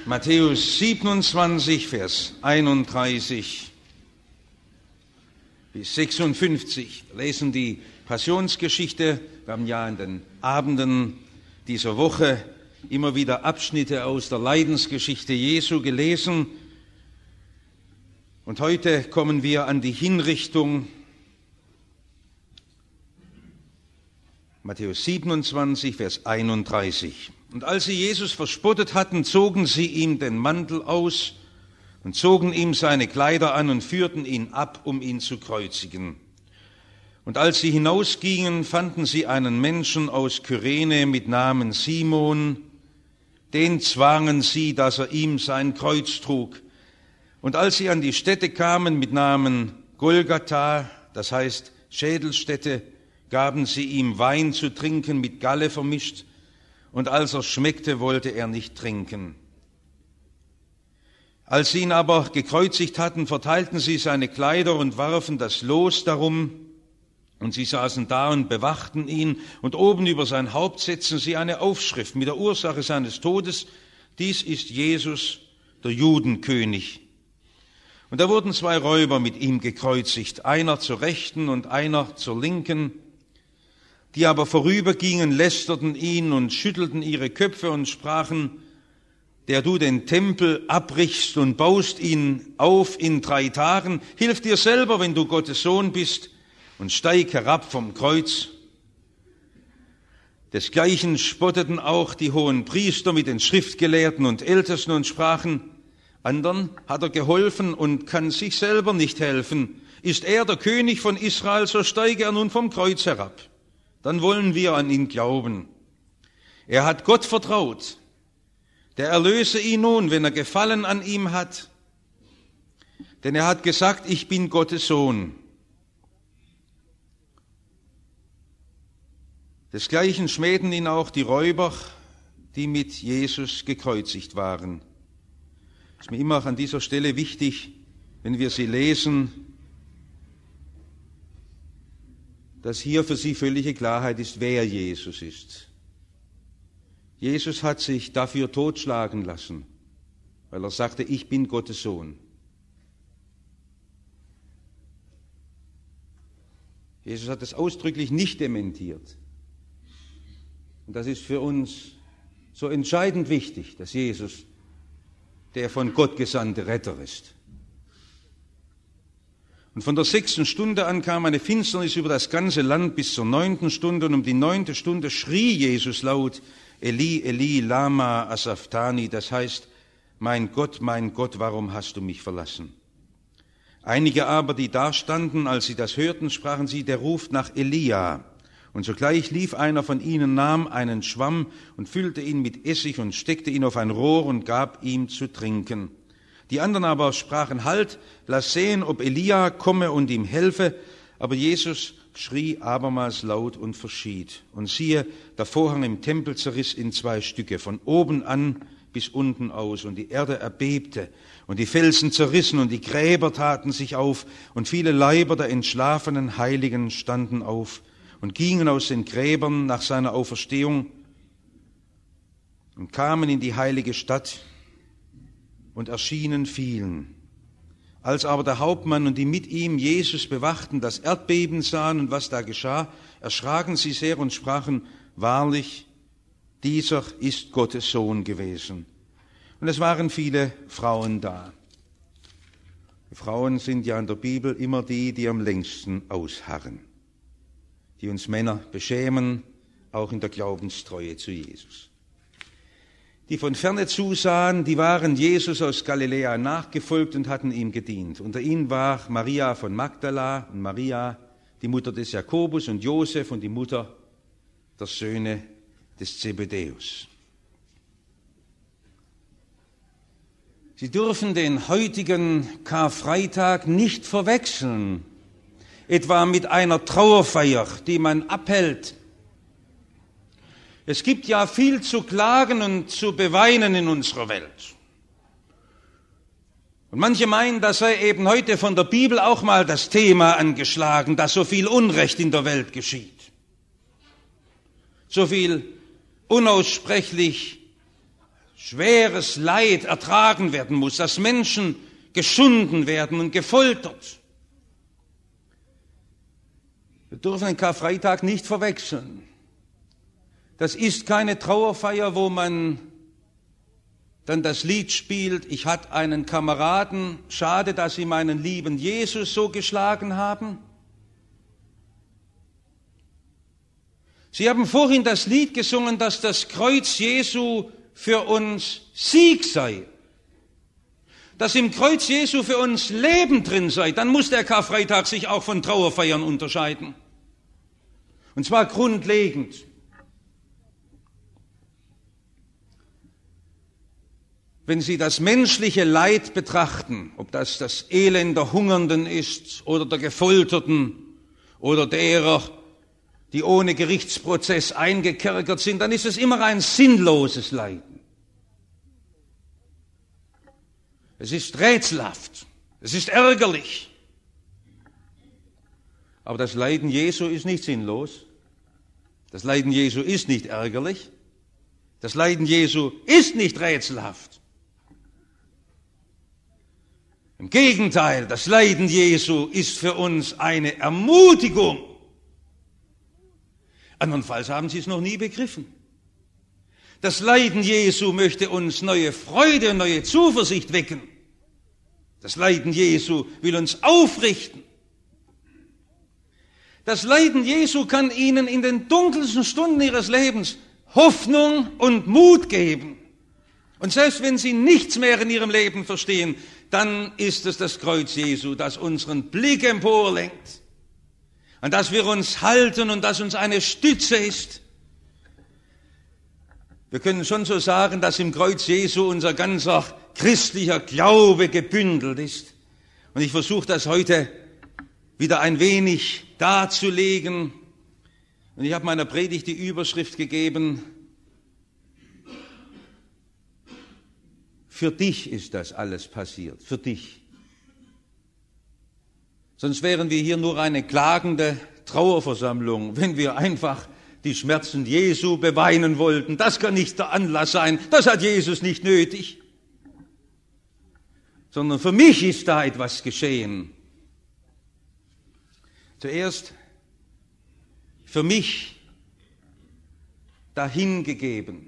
Matthäus 27, Vers 31 bis 56. Wir lesen die Passionsgeschichte. Wir haben ja in den Abenden dieser Woche immer wieder Abschnitte aus der Leidensgeschichte Jesu gelesen. Und heute kommen wir an die Hinrichtung. Matthäus 27, Vers 31. Und als sie Jesus verspottet hatten, zogen sie ihm den Mantel aus und zogen ihm seine Kleider an und führten ihn ab, um ihn zu kreuzigen. Und als sie hinausgingen, fanden sie einen Menschen aus Kyrene mit Namen Simon. Den zwangen sie, dass er ihm sein Kreuz trug. Und als sie an die Stätte kamen mit Namen Golgatha, das heißt Schädelstätte, gaben sie ihm Wein zu trinken mit Galle vermischt. Und als er schmeckte, wollte er nicht trinken. Als sie ihn aber gekreuzigt hatten, verteilten sie seine Kleider und warfen das Los darum. Und sie saßen da und bewachten ihn. Und oben über sein Haupt setzten sie eine Aufschrift mit der Ursache seines Todes: Dies ist Jesus, der Judenkönig. Und da wurden 2 Räuber mit ihm gekreuzigt, einer zur Rechten und einer zur Linken. Die aber vorübergingen, lästerten ihn und schüttelten ihre Köpfe und sprachen: Der du den Tempel abbrichst und baust ihn auf in 3 Tagen, hilf dir selber, wenn du Gottes Sohn bist, und steig herab vom Kreuz. Desgleichen spotteten auch die hohen Priester mit den Schriftgelehrten und Ältesten und sprachen: Andern hat er geholfen und kann sich selber nicht helfen. Ist er der König von Israel, so steige er nun vom Kreuz herab. Dann wollen wir an ihn glauben. Er hat Gott vertraut. Der erlöse ihn nun, wenn er Gefallen an ihm hat. Denn er hat gesagt, ich bin Gottes Sohn. Desgleichen schmähten ihn auch die Räuber, die mit Jesus gekreuzigt waren. Es ist mir immer an dieser Stelle wichtig, wenn wir sie lesen, dass hier für sie völlige Klarheit ist, wer Jesus ist. Jesus hat sich dafür totschlagen lassen, weil er sagte, ich bin Gottes Sohn. Jesus hat es ausdrücklich nicht dementiert. Und das ist für uns so entscheidend wichtig, dass Jesus der von Gott gesandte Retter ist. Und von der 6. Stunde an kam eine Finsternis über das ganze Land bis zur 9. Stunde. Und um die 9. Stunde schrie Jesus laut, Eli, Eli, lama asafthani, das heißt, mein Gott, warum hast du mich verlassen? Einige aber, die da standen, als sie das hörten, sprachen sie, der ruft nach Elia. Und sogleich lief einer von ihnen, nahm einen Schwamm und füllte ihn mit Essig und steckte ihn auf ein Rohr und gab ihm zu trinken. Die anderen aber sprachen, halt, lass sehen, ob Elia komme und ihm helfe. Aber Jesus schrie abermals laut und verschied. Und siehe, der Vorhang im Tempel zerriss in 2 Stücke, von oben an bis unten aus. Und die Erde erbebte und die Felsen zerrissen und die Gräber taten sich auf. Und viele Leiber der entschlafenen Heiligen standen auf und gingen aus den Gräbern nach seiner Auferstehung und kamen in die heilige Stadt und erschienen vielen. Als aber der Hauptmann und die mit ihm Jesus bewachten, das Erdbeben sahen und was da geschah, erschraken sie sehr und sprachen, wahrlich, dieser ist Gottes Sohn gewesen. Und es waren viele Frauen da. Die Frauen sind ja in der Bibel immer die am längsten ausharren, die uns Männer beschämen, auch in der Glaubenstreue zu Jesus. Die von ferne zusahen, die waren Jesus aus Galiläa nachgefolgt und hatten ihm gedient. Unter ihnen war Maria von Magdala und Maria, die Mutter des Jakobus und Josef und die Mutter der Söhne des Zebedäus. Sie dürfen den heutigen Karfreitag nicht verwechseln, etwa mit einer Trauerfeier, die man abhält. Es gibt ja viel zu klagen und zu beweinen in unserer Welt. Und manche meinen, das sei eben heute von der Bibel auch mal das Thema angeschlagen, dass so viel Unrecht in der Welt geschieht. So viel unaussprechlich schweres Leid ertragen werden muss, dass Menschen geschunden werden und gefoltert. Wir dürfen den Karfreitag nicht verwechseln. Das ist keine Trauerfeier, wo man dann das Lied spielt, ich hatte einen Kameraden, schade, dass sie meinen lieben Jesus so geschlagen haben. Sie haben vorhin das Lied gesungen, dass das Kreuz Jesu für uns Sieg sei. Dass im Kreuz Jesu für uns Leben drin sei, dann muss der Karfreitag sich auch von Trauerfeiern unterscheiden. Und zwar grundlegend. Wenn Sie das menschliche Leid betrachten, ob das das Elend der Hungernden ist oder der Gefolterten oder derer, die ohne Gerichtsprozess eingekerkert sind, dann ist es immer ein sinnloses Leiden. Es ist rätselhaft, es ist ärgerlich. Aber das Leiden Jesu ist nicht sinnlos. Das Leiden Jesu ist nicht ärgerlich. Das Leiden Jesu ist nicht rätselhaft. Im Gegenteil, das Leiden Jesu ist für uns eine Ermutigung. Andernfalls haben Sie es noch nie begriffen. Das Leiden Jesu möchte uns neue Freude und neue Zuversicht wecken. Das Leiden Jesu will uns aufrichten. Das Leiden Jesu kann Ihnen in den dunkelsten Stunden Ihres Lebens Hoffnung und Mut geben. Und selbst wenn Sie nichts mehr in Ihrem Leben verstehen, dann ist es das Kreuz Jesu, das unseren Blick emporlenkt, an das wir uns halten und das uns eine Stütze ist. Wir können schon so sagen, dass im Kreuz Jesu unser ganzer christlicher Glaube gebündelt ist. Und ich versuche das heute wieder ein wenig darzulegen. Und ich habe meiner Predigt die Überschrift gegeben: Für dich ist das alles passiert, für dich. Sonst wären wir hier nur eine klagende Trauerversammlung, wenn wir einfach die Schmerzen Jesu beweinen wollten. Das kann nicht der Anlass sein, das hat Jesus nicht nötig. Sondern für mich ist da etwas geschehen. Zuerst für mich dahingegeben.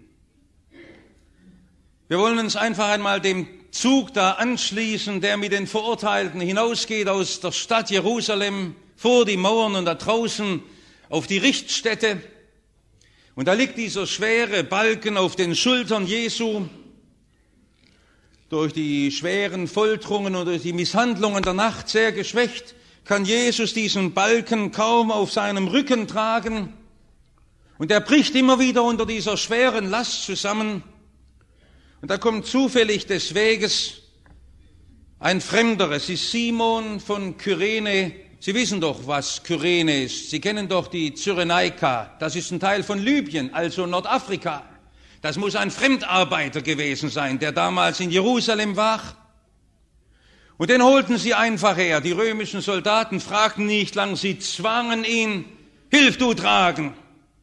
Wir wollen uns einfach einmal dem Zug da anschließen, der mit den Verurteilten hinausgeht aus der Stadt Jerusalem vor die Mauern und da draußen auf die Richtstätte. Und da liegt dieser schwere Balken auf den Schultern Jesu. Durch die schweren Folterungen und durch die Misshandlungen der Nacht sehr geschwächt, kann Jesus diesen Balken kaum auf seinem Rücken tragen. Und er bricht immer wieder unter dieser schweren Last zusammen. Und da kommt zufällig des Weges ein Fremder. Es ist Simon von Kyrene. Sie wissen doch, was Kyrene ist. Sie kennen doch die Cyrenaika. Das ist ein Teil von Libyen, also Nordafrika. Das muss ein Fremdarbeiter gewesen sein, der damals in Jerusalem war. Und den holten sie einfach her. Die römischen Soldaten fragten nicht lang, sie zwangen ihn, hilf du tragen.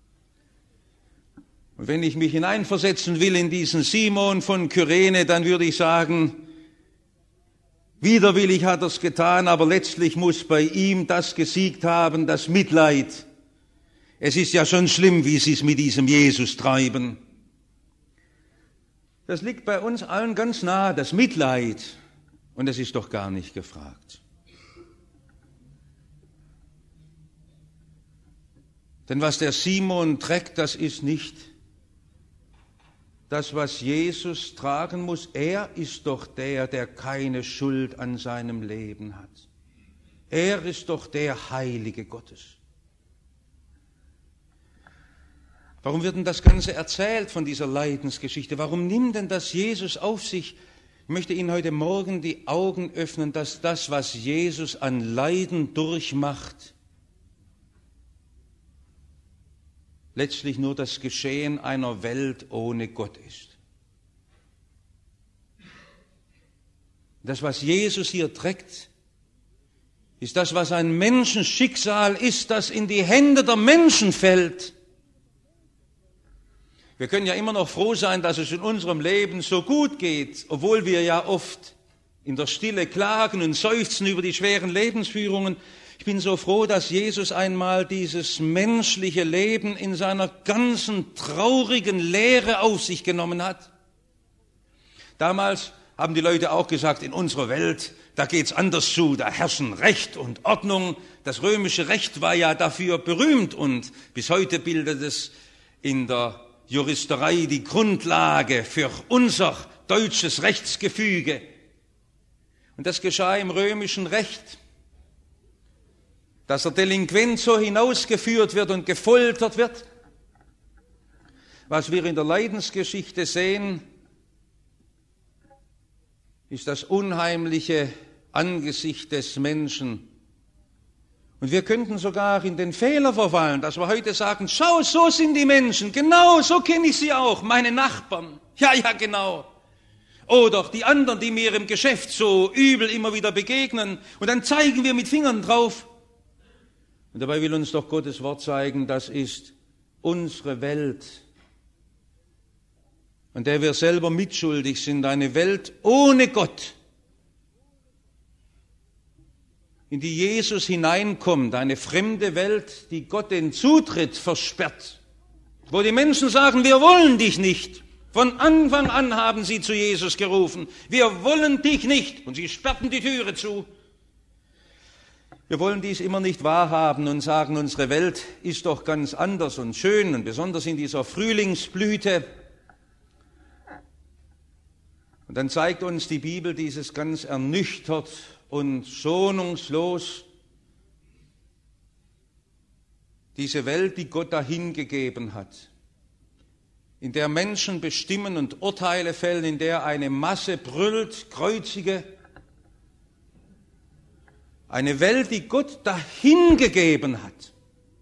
Und wenn ich mich hineinversetzen will in diesen Simon von Kyrene, dann würde ich sagen, widerwillig hat er es getan, aber letztlich muss bei ihm das gesiegt haben, das Mitleid. Es ist ja schon schlimm, wie sie es mit diesem Jesus treiben. Das liegt bei uns allen ganz nah, das Mitleid. Und es ist doch gar nicht gefragt. Denn was der Simon trägt, das ist nicht das, was Jesus tragen muss. Er ist doch der, der keine Schuld an seinem Leben hat. Er ist doch der Heilige Gottes. Warum wird denn das Ganze erzählt von dieser Leidensgeschichte? Warum nimmt denn das Jesus auf sich? Ich möchte Ihnen heute Morgen die Augen öffnen, dass das, was Jesus an Leiden durchmacht, letztlich nur das Geschehen einer Welt ohne Gott ist. Das, was Jesus hier trägt, ist das, was ein Menschenschicksal ist, das in die Hände der Menschen fällt. Wir können ja immer noch froh sein, dass es in unserem Leben so gut geht, obwohl wir ja oft in der Stille klagen und seufzen über die schweren Lebensführungen. Ich bin so froh, dass Jesus einmal dieses menschliche Leben in seiner ganzen traurigen Leere auf sich genommen hat. Damals haben die Leute auch gesagt, in unserer Welt, da geht's anders zu, da herrschen Recht und Ordnung. Das römische Recht war ja dafür berühmt und bis heute bildet es in der Juristerei die Grundlage für unser deutsches Rechtsgefüge. Und das geschah im römischen Recht, dass der Delinquent so hinausgeführt wird und gefoltert wird. Was wir in der Leidensgeschichte sehen, ist das unheimliche Angesicht des Menschen. Und wir könnten sogar in den Fehler verfallen, dass wir heute sagen, schau, so sind die Menschen, genau, so kenne ich sie auch, meine Nachbarn. Ja, genau. Oder die anderen, die mir im Geschäft so übel immer wieder begegnen. Und dann zeigen wir mit Fingern drauf. Und dabei will uns doch Gottes Wort zeigen, das ist unsere Welt, an der wir selber mitschuldig sind, eine Welt ohne Gott, in die Jesus hineinkommt, eine fremde Welt, die Gott den Zutritt versperrt, wo die Menschen sagen, wir wollen dich nicht. Von Anfang an haben sie zu Jesus gerufen, wir wollen dich nicht, und sie sperrten die Türe zu. Wir wollen dies immer nicht wahrhaben und sagen, unsere Welt ist doch ganz anders und schön und besonders in dieser Frühlingsblüte. Und dann zeigt uns die Bibel dieses ganz ernüchtert und schonungslos, diese Welt, die Gott dahingegeben hat, in der Menschen bestimmen und Urteile fällen, in der eine Masse brüllt, kreuzige. Eine Welt, die Gott dahingegeben hat.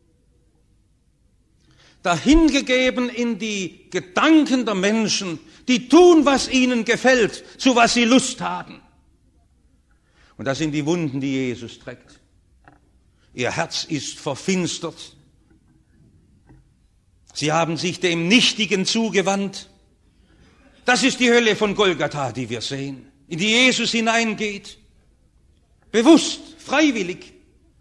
Dahingegeben in die Gedanken der Menschen, die tun, was ihnen gefällt, zu was sie Lust haben. Und das sind die Wunden, die Jesus trägt. Ihr Herz ist verfinstert. Sie haben sich dem Nichtigen zugewandt. Das ist die Hölle von Golgatha, die wir sehen, in die Jesus hineingeht. Bewusst, freiwillig.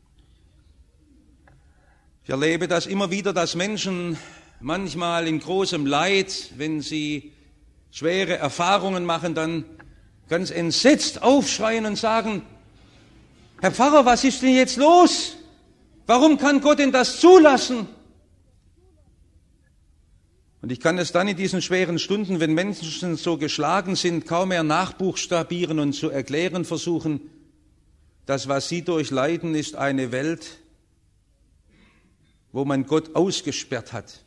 Ich erlebe das immer wieder, dass Menschen manchmal in großem Leid, wenn sie schwere Erfahrungen machen, dann ganz entsetzt aufschreien und sagen, Herr Pfarrer, was ist denn jetzt los? Warum kann Gott denn das zulassen? Und ich kann es dann in diesen schweren Stunden, wenn Menschen so geschlagen sind, kaum mehr nachbuchstabieren und zu erklären versuchen. Das, was sie durchleiden, ist eine Welt, wo man Gott ausgesperrt hat.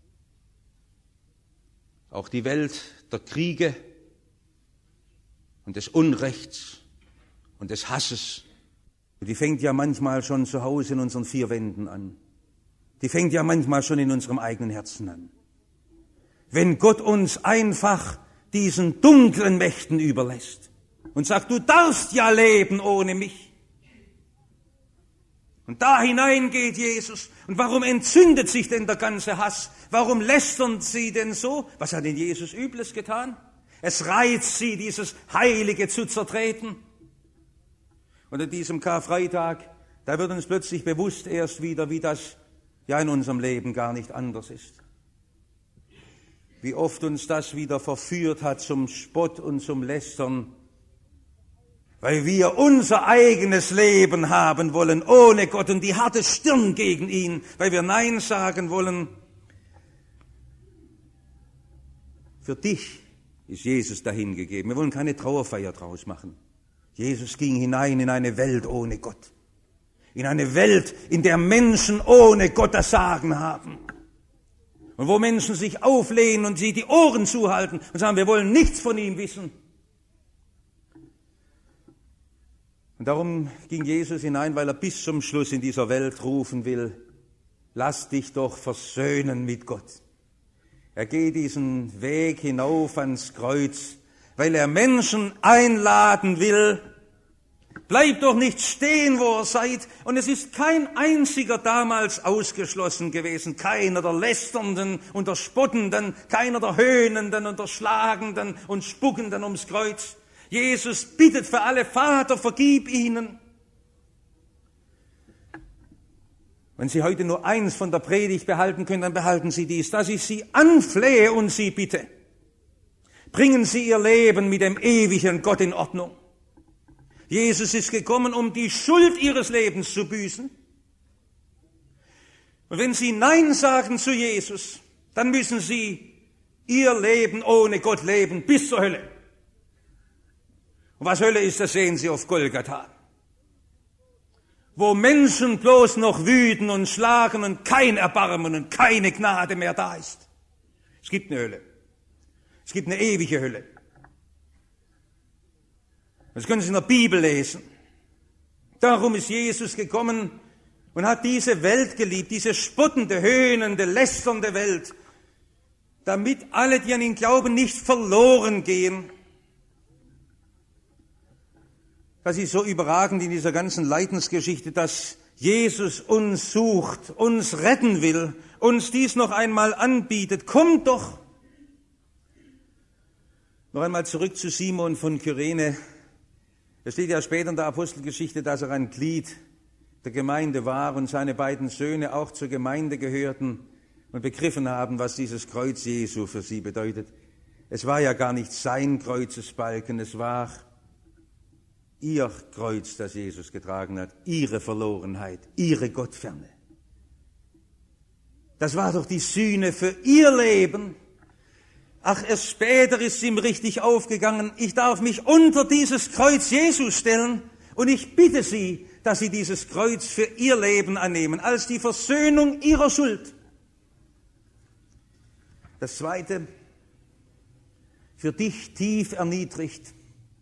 Auch die Welt der Kriege und des Unrechts und des Hasses. Die fängt ja manchmal schon zu Hause in unseren vier Wänden an. Die fängt ja manchmal schon in unserem eigenen Herzen an. Wenn Gott uns einfach diesen dunklen Mächten überlässt und sagt, du darfst ja leben ohne mich. Und da hinein geht Jesus. Und warum entzündet sich denn der ganze Hass? Warum lästern sie denn so? Was hat denn Jesus Übles getan? Es reizt sie, dieses Heilige zu zertreten. Und an diesem Karfreitag, da wird uns plötzlich bewusst erst wieder, wie das ja in unserem Leben gar nicht anders ist. Wie oft uns das wieder verführt hat zum Spott und zum Lästern, weil wir unser eigenes Leben haben wollen, ohne Gott und die harte Stirn gegen ihn, weil wir Nein sagen wollen. Für dich ist Jesus dahingegeben. Wir wollen keine Trauerfeier draus machen. Jesus ging hinein in eine Welt ohne Gott. In eine Welt, in der Menschen ohne Gott das Sagen haben. Und wo Menschen sich auflehnen und sie die Ohren zuhalten und sagen, wir wollen nichts von ihm wissen. Und darum ging Jesus hinein, weil er bis zum Schluss in dieser Welt rufen will, lass dich doch versöhnen mit Gott. Er geht diesen Weg hinauf ans Kreuz, weil er Menschen einladen will, Bleibt doch nicht stehen, wo ihr seid. Und es ist kein einziger damals ausgeschlossen gewesen. Keiner der Lästernden und der Spottenden, keiner der Höhnenden und der Schlagenden und Spuckenden ums Kreuz. Jesus bittet für alle: Vater, vergib ihnen. Wenn Sie heute nur eins von der Predigt behalten können, dann behalten Sie dies, dass ich Sie anflehe und Sie bitte. Bringen Sie Ihr Leben mit dem ewigen Gott in Ordnung. Jesus ist gekommen, um die Schuld Ihres Lebens zu büßen. Und wenn Sie Nein sagen zu Jesus, dann müssen Sie Ihr Leben ohne Gott leben bis zur Hölle. Und was Hölle ist, das sehen Sie auf Golgatha. Wo Menschen bloß noch wüten und schlagen und kein Erbarmen und keine Gnade mehr da ist. Es gibt eine Hölle. Es gibt eine ewige Hölle. Das können Sie in der Bibel lesen. Darum ist Jesus gekommen und hat diese Welt geliebt, diese spottende, höhnende, lästernde Welt, damit alle, die an ihn glauben, nicht verloren gehen. Das ist so überragend in dieser ganzen Leidensgeschichte, dass Jesus uns sucht, uns retten will, uns dies noch einmal anbietet. Kommt doch! Noch einmal zurück zu Simon von Kyrene. Es steht ja später in der Apostelgeschichte, dass er ein Glied der Gemeinde war und seine beiden Söhne auch zur Gemeinde gehörten und begriffen haben, was dieses Kreuz Jesu für sie bedeutet. Es war ja gar nicht sein Kreuzesbalken, es war ihr Kreuz, das Jesus getragen hat, ihre Verlorenheit, ihre Gottferne. Das war doch die Sühne für ihr Leben. Ach, erst später ist ihm richtig aufgegangen. Ich darf mich unter dieses Kreuz Jesus stellen und ich bitte Sie, dass Sie dieses Kreuz für Ihr Leben annehmen, als die Versöhnung Ihrer Schuld. Das Zweite, für dich tief erniedrigt.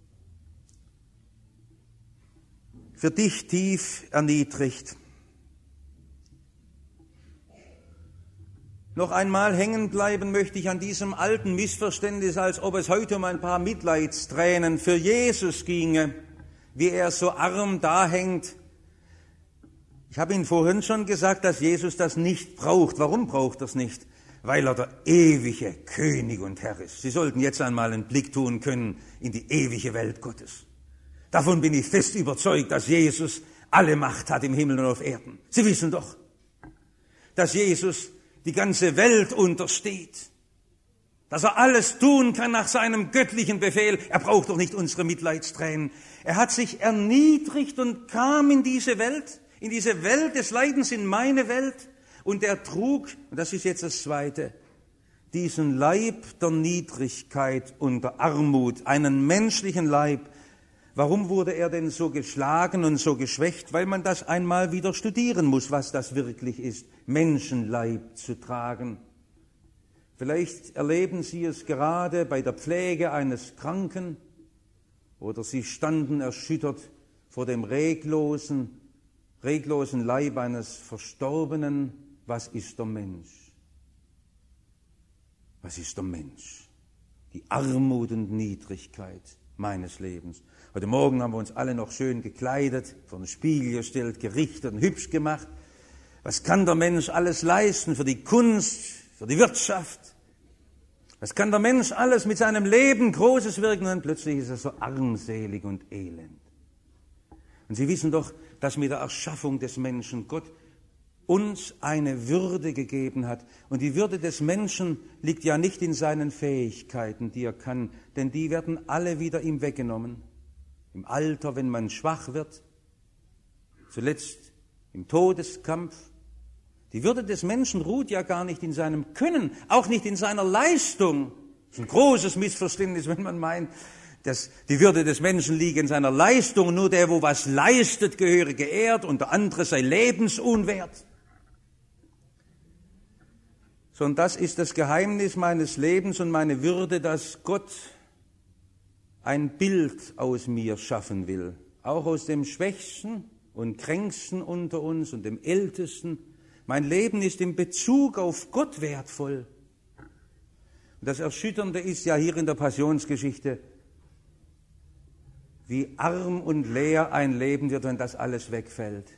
Für dich tief erniedrigt. Noch einmal hängen bleiben möchte ich an diesem alten Missverständnis, als ob es heute um ein paar Mitleidstränen für Jesus ginge, wie er so arm dahängt. Ich habe Ihnen vorhin schon gesagt, dass Jesus das nicht braucht. Warum braucht er es nicht? Weil er der ewige König und Herr ist. Sie sollten jetzt einmal einen Blick tun können in die ewige Welt Gottes. Davon bin ich fest überzeugt, dass Jesus alle Macht hat im Himmel und auf Erden. Sie wissen doch, dass Jesus die ganze Welt untersteht, dass er alles tun kann nach seinem göttlichen Befehl. Er braucht doch nicht unsere Mitleidstränen. Er hat sich erniedrigt und kam in diese Welt des Leidens, in meine Welt. Und er trug, und das ist jetzt das Zweite, diesen Leib der Niedrigkeit und der Armut, einen menschlichen Leib. Warum wurde er denn so geschlagen und so geschwächt? Weil man das einmal wieder studieren muss, was das wirklich ist, Menschenleib zu tragen. Vielleicht erleben Sie es gerade bei der Pflege eines Kranken oder Sie standen erschüttert vor dem reglosen Leib eines Verstorbenen. Was ist der Mensch? Was ist der Mensch? Die Armut und Niedrigkeit meines Lebens. Heute Morgen haben wir uns alle noch schön gekleidet, vor den Spiegel gestellt, gerichtet und hübsch gemacht. Was kann der Mensch alles leisten für die Kunst, für die Wirtschaft? Was kann der Mensch alles mit seinem Leben Großes wirken? Und plötzlich ist er so armselig und elend. Und Sie wissen doch, dass mit der Erschaffung des Menschen Gott uns eine Würde gegeben hat. Und die Würde des Menschen liegt ja nicht in seinen Fähigkeiten, die er kann, denn die werden alle wieder ihm weggenommen. Im Alter, wenn man schwach wird, zuletzt im Todeskampf. Die Würde des Menschen ruht ja gar nicht in seinem Können, auch nicht in seiner Leistung. Das ist ein großes Missverständnis, wenn man meint, dass die Würde des Menschen liege in seiner Leistung. Nur der, wo was leistet, gehöre geehrt und der andere sei lebensunwert. Sondern das ist das Geheimnis meines Lebens und meine Würde, dass Gott ein Bild aus mir schaffen will, auch aus dem Schwächsten und Kränksten unter uns und dem Ältesten. Mein Leben ist in Bezug auf Gott wertvoll. Und das Erschütternde ist ja hier in der Passionsgeschichte, wie arm und leer ein Leben wird, wenn das alles wegfällt.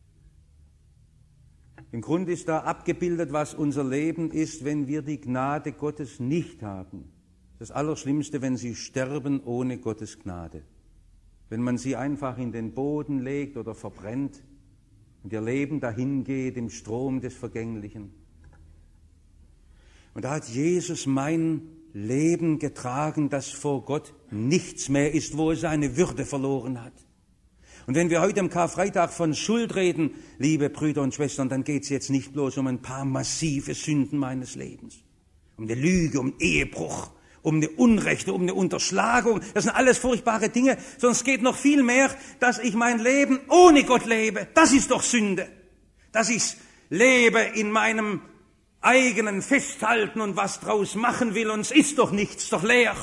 Im Grunde ist da abgebildet, was unser Leben ist, wenn wir die Gnade Gottes nicht haben. Das Allerschlimmste, wenn sie sterben ohne Gottes Gnade. Wenn man sie einfach in den Boden legt oder verbrennt und ihr Leben dahin geht im Strom des Vergänglichen. Und da hat Jesus mein Leben getragen, das vor Gott nichts mehr ist, wo es seine Würde verloren hat. Und wenn wir heute am Karfreitag von Schuld reden, liebe Brüder und Schwestern, dann geht es jetzt nicht bloß um ein paar massive Sünden meines Lebens. Um eine Lüge, um Ehebruch, um eine Unrechte, um eine Unterschlagung. Das sind alles furchtbare Dinge. Sondern es geht noch viel mehr, dass ich mein Leben ohne Gott lebe. Das ist doch Sünde. Dass ich lebe in meinem eigenen Festhalten und was draus machen will. Und es ist doch nichts, doch leer.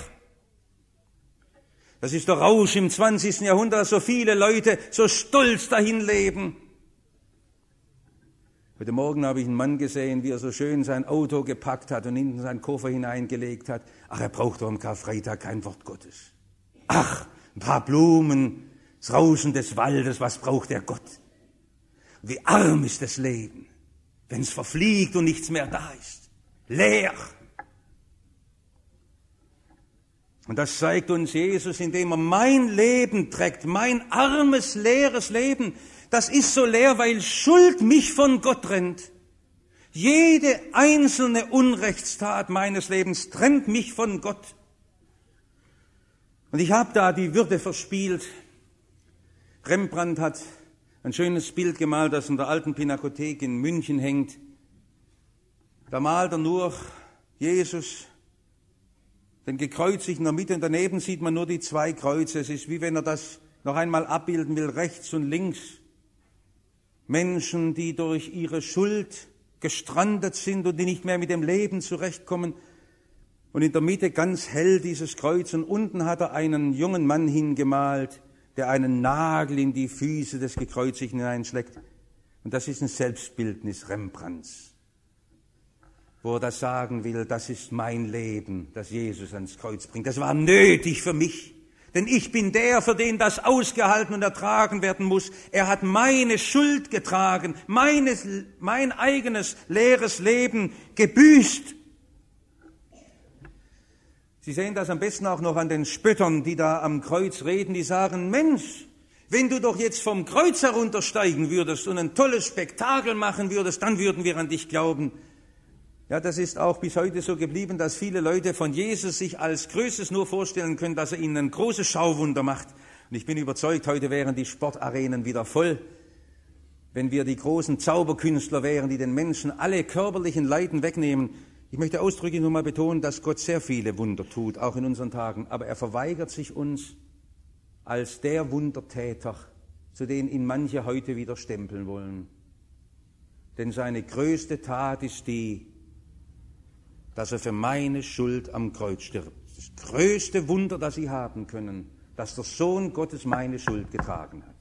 Das ist der Rausch im 20. Jahrhundert, dass so viele Leute so stolz dahin leben. Heute Morgen habe ich einen Mann gesehen, wie er so schön sein Auto gepackt hat und hinten seinen Koffer hineingelegt hat. Ach, er braucht doch am Karfreitag kein Wort Gottes. Ach, ein paar Blumen, das Rauschen des Waldes, was braucht der Gott? Wie arm ist das Leben, wenn es verfliegt und nichts mehr da ist. Leer. Und das zeigt uns Jesus, indem er mein Leben trägt, mein armes, leeres Leben. Das ist so leer, weil Schuld mich von Gott trennt. Jede einzelne Unrechtstat meines Lebens trennt mich von Gott. Und ich habe da die Würde verspielt. Rembrandt hat ein schönes Bild gemalt, das in der alten Pinakothek in München hängt. Da malt er nur Jesus, den gekreuzigten in der Mitte, und daneben sieht man nur die zwei Kreuze. Es ist wie wenn er das noch einmal abbilden will, rechts und links. Menschen, die durch ihre Schuld gestrandet sind und die nicht mehr mit dem Leben zurechtkommen. Und in der Mitte ganz hell dieses Kreuz. Und unten hat er einen jungen Mann hingemalt, der einen Nagel in die Füße des Gekreuzigten hineinschlägt. Und das ist ein Selbstbildnis Rembrandts, wo er das sagen will, das ist mein Leben, das Jesus ans Kreuz bringt. Das war nötig für mich, denn ich bin der, für den das ausgehalten und ertragen werden muss. Er hat meine Schuld getragen, mein eigenes leeres Leben gebüßt. Sie sehen das am besten auch noch an den Spöttern, die da am Kreuz reden, die sagen, Mensch, wenn du doch jetzt vom Kreuz heruntersteigen würdest und ein tolles Spektakel machen würdest, dann würden wir an dich glauben. Ja, das ist auch bis heute so geblieben, dass viele Leute von Jesus sich als Größtes nur vorstellen können, dass er ihnen ein großes Schauwunder macht. Und ich bin überzeugt, heute wären die Sportarenen wieder voll, wenn wir die großen Zauberkünstler wären, die den Menschen alle körperlichen Leiden wegnehmen. Ich möchte ausdrücklich nur mal betonen, dass Gott sehr viele Wunder tut, auch in unseren Tagen. Aber er verweigert sich uns als der Wundertäter, zu denen ihn manche heute wieder stempeln wollen. Denn seine größte Tat ist die, dass er für meine Schuld am Kreuz stirbt. Das größte Wunder, das sie haben können, dass der Sohn Gottes meine Schuld getragen hat.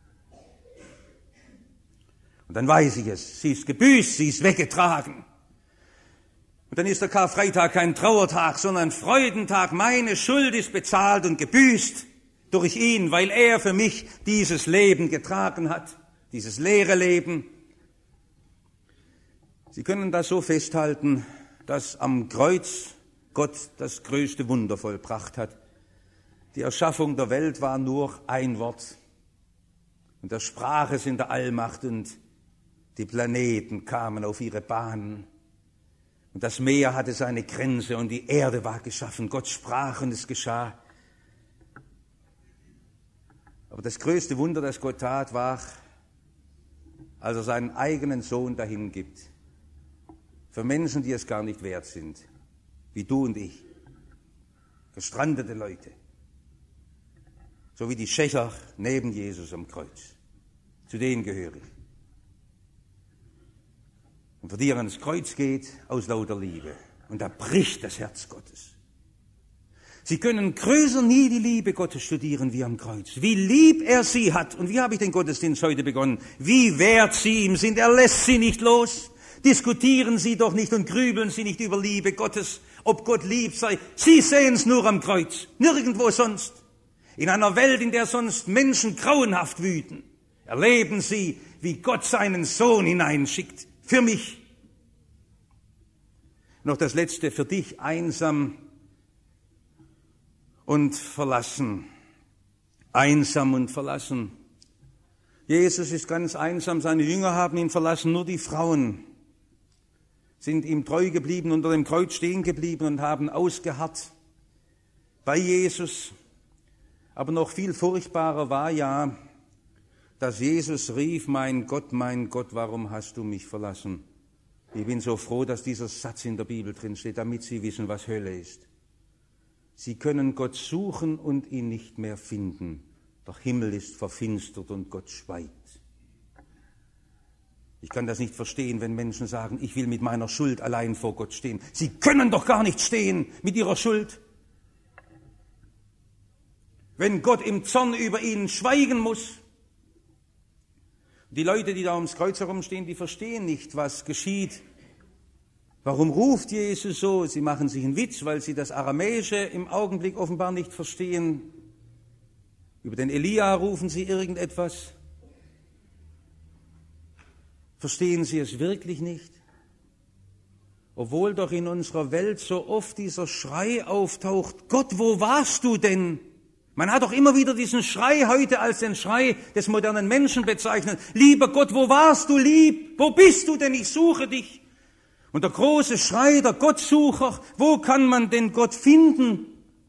Und dann weiß ich es, sie ist gebüßt, sie ist weggetragen. Und dann ist der Karfreitag kein Trauertag, sondern ein Freudentag. Meine Schuld ist bezahlt und gebüßt durch ihn, weil er für mich dieses Leben getragen hat, dieses leere Leben. Sie können das so festhalten, dass am Kreuz Gott das größte Wunder vollbracht hat. Die Erschaffung der Welt war nur ein Wort. Und er sprach es in der Allmacht und die Planeten kamen auf ihre Bahnen. Und das Meer hatte seine Grenze und die Erde war geschaffen. Gott sprach und es geschah. Aber das größte Wunder, das Gott tat, war, als er seinen eigenen Sohn dahin gibt. Für Menschen, die es gar nicht wert sind, wie du und ich. Gestrandete Leute. So wie die Schächer neben Jesus am Kreuz. Zu denen gehöre ich. Und für die er ans Kreuz geht, aus lauter Liebe. Und da bricht das Herz Gottes. Sie können größer nie die Liebe Gottes studieren wie am Kreuz. Wie lieb er sie hat. Und wie habe ich den Gottesdienst heute begonnen? Wie wert sie ihm sind. Er lässt sie nicht los. Diskutieren Sie doch nicht und grübeln Sie nicht über Liebe Gottes, ob Gott lieb sei. Sie sehen es nur am Kreuz, nirgendwo sonst. In einer Welt, in der sonst Menschen grauenhaft wüten, erleben sie, wie Gott seinen Sohn hineinschickt. Für mich. Noch das Letzte, für dich einsam und verlassen. Einsam und verlassen. Jesus ist ganz einsam, seine Jünger haben ihn verlassen, nur die Frauen sind ihm treu geblieben, unter dem Kreuz stehen geblieben und haben ausgeharrt bei Jesus. Aber noch viel furchtbarer war ja, dass Jesus rief, mein Gott, warum hast du mich verlassen? Ich bin so froh, dass dieser Satz in der Bibel drin steht, damit Sie wissen, was Hölle ist. Sie können Gott suchen und ihn nicht mehr finden. Der Himmel ist verfinstert und Gott schweigt. Ich kann das nicht verstehen, wenn Menschen sagen, ich will mit meiner Schuld allein vor Gott stehen. Sie können doch gar nicht stehen mit ihrer Schuld. Wenn Gott im Zorn über ihnen schweigen muss. Die Leute, die da ums Kreuz herumstehen, die verstehen nicht, was geschieht. Warum ruft Jesus so? Sie machen sich einen Witz, weil sie das Aramäische im Augenblick offenbar nicht verstehen. Über den Elia rufen sie irgendetwas. Verstehen sie es wirklich nicht? Obwohl doch in unserer Welt so oft dieser Schrei auftaucht, Gott, wo warst du denn? Man hat doch immer wieder diesen Schrei heute als den Schrei des modernen Menschen bezeichnet. Lieber Gott, wo warst du, lieb? Wo bist du denn? Ich suche dich. Und der große Schrei der Gottsucher, wo kann man denn Gott finden?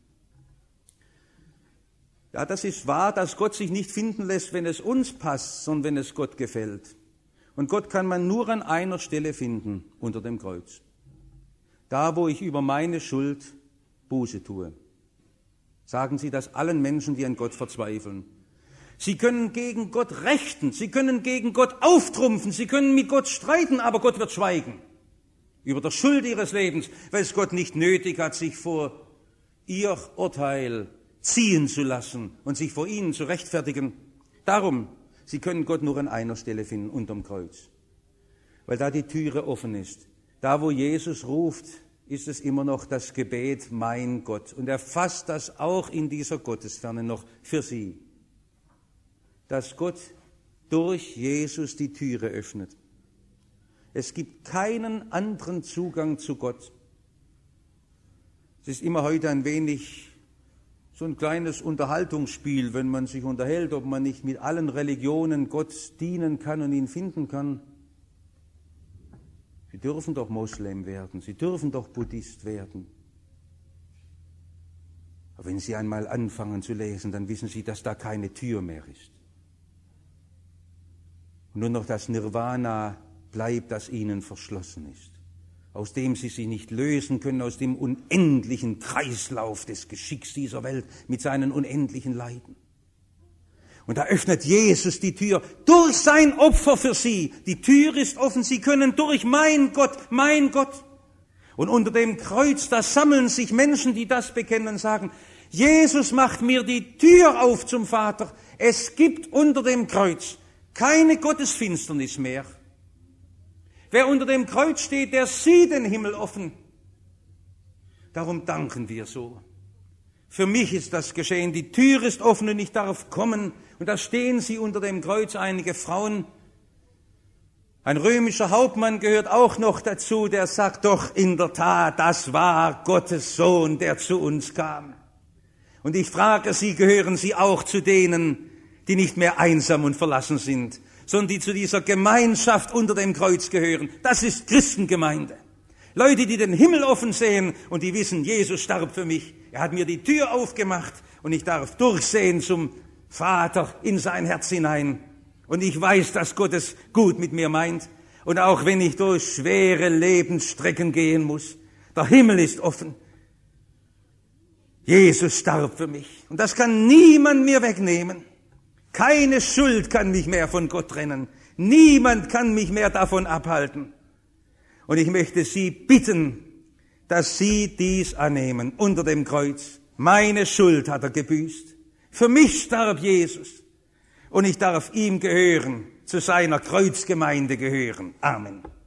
Ja, das ist wahr, dass Gott sich nicht finden lässt, wenn es uns passt, sondern wenn es Gott gefällt. Und Gott kann man nur an einer Stelle finden, unter dem Kreuz. Da, wo ich über meine Schuld Buße tue. Sagen Sie das allen Menschen, die an Gott verzweifeln. Sie können gegen Gott rechten, Sie können gegen Gott auftrumpfen, Sie können mit Gott streiten, aber Gott wird schweigen. Über der Schuld Ihres Lebens, weil es Gott nicht nötig hat, sich vor Ihr Urteil ziehen zu lassen und sich vor Ihnen zu rechtfertigen. Darum, Sie können Gott nur an einer Stelle finden, unterm Kreuz. Weil da die Türe offen ist. Da, wo Jesus ruft, ist es immer noch das Gebet, mein Gott. Und er fasst das auch in dieser Gottesferne noch für Sie. Dass Gott durch Jesus die Türe öffnet. Es gibt keinen anderen Zugang zu Gott. Es ist immer heute ein wenig so ein kleines Unterhaltungsspiel, wenn man sich unterhält, ob man nicht mit allen Religionen Gott dienen kann und ihn finden kann. Sie dürfen doch Moslem werden, Sie dürfen doch Buddhist werden. Aber wenn Sie einmal anfangen zu lesen, dann wissen Sie, dass da keine Tür mehr ist. Und nur noch das Nirvana bleibt, das Ihnen verschlossen ist, aus dem Sie sich nicht lösen können, aus dem unendlichen Kreislauf des Geschicks dieser Welt mit seinen unendlichen Leiden. Und da öffnet Jesus die Tür durch sein Opfer für Sie. Die Tür ist offen, Sie können durch mein Gott. Und unter dem Kreuz, da sammeln sich Menschen, die das bekennen und sagen, Jesus macht mir die Tür auf zum Vater. Es gibt unter dem Kreuz keine Gottesfinsternis mehr. Wer unter dem Kreuz steht, der sieht den Himmel offen. Darum danken wir so. Für mich ist das geschehen. Die Tür ist offen und ich darf kommen. Und da stehen sie unter dem Kreuz, einige Frauen. Ein römischer Hauptmann gehört auch noch dazu, der sagt doch in der Tat, das war Gottes Sohn, der zu uns kam. Und ich frage Sie, gehören Sie auch zu denen, die nicht mehr einsam und verlassen sind, sondern die zu dieser Gemeinschaft unter dem Kreuz gehören? Das ist Christengemeinde. Leute, die den Himmel offen sehen und die wissen, Jesus starb für mich. Er hat mir die Tür aufgemacht und ich darf durchsehen zum Vater in sein Herz hinein. Und ich weiß, dass Gott es gut mit mir meint. Und auch wenn ich durch schwere Lebensstrecken gehen muss, der Himmel ist offen. Jesus starb für mich. Und das kann niemand mir wegnehmen. Keine Schuld kann mich mehr von Gott trennen. Niemand kann mich mehr davon abhalten. Und ich möchte Sie bitten, dass Sie dies annehmen unter dem Kreuz. Meine Schuld hat er gebüßt. Für mich starb Jesus. Und ich darf ihm gehören, zu seiner Kreuzgemeinde gehören. Amen.